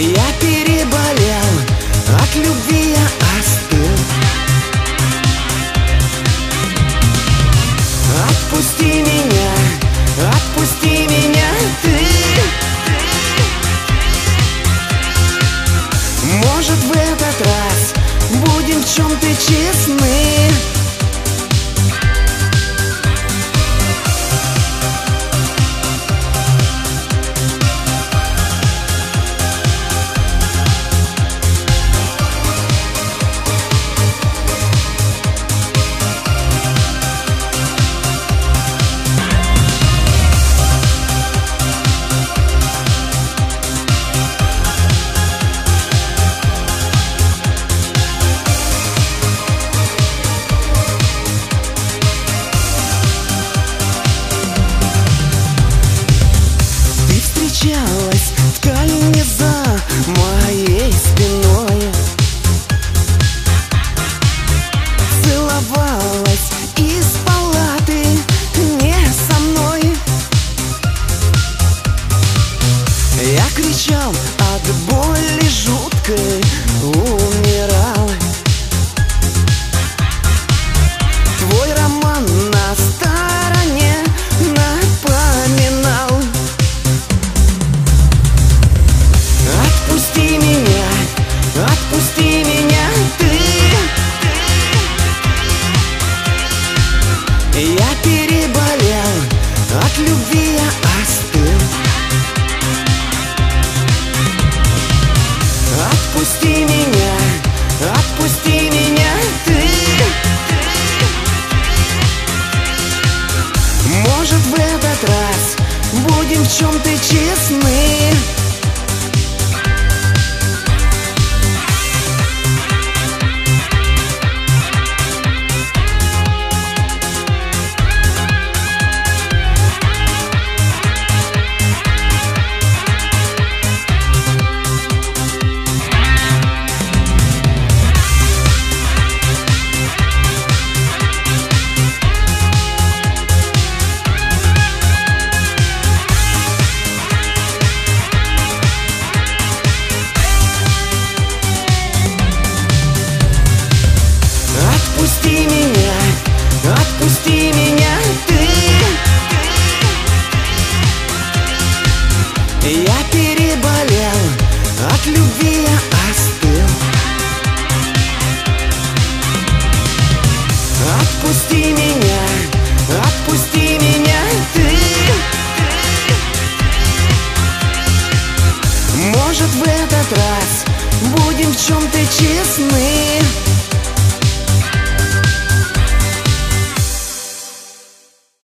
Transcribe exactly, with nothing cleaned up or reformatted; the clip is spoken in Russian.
Я переболел, от любви я остыл. Отпусти меня, отпусти меня ты. Может, в этот раз будем в чем-то честны. В тайне за моей спиной, целовалась из палаты не со мной. Я кричал от боли жуткой, умирал. Твой роман на стороне напоминал. Отпусти меня, отпусти меня ты. Я переболел, от любви я остыл. Отпусти меня, отпусти меня ты. Может, в этот раз будем в чем-то честны. Отпусти меня, отпусти меня ты. Я переболел, от любви я остыл. Отпусти меня, отпусти меня ты. Может, в этот раз будем в чем-то честны.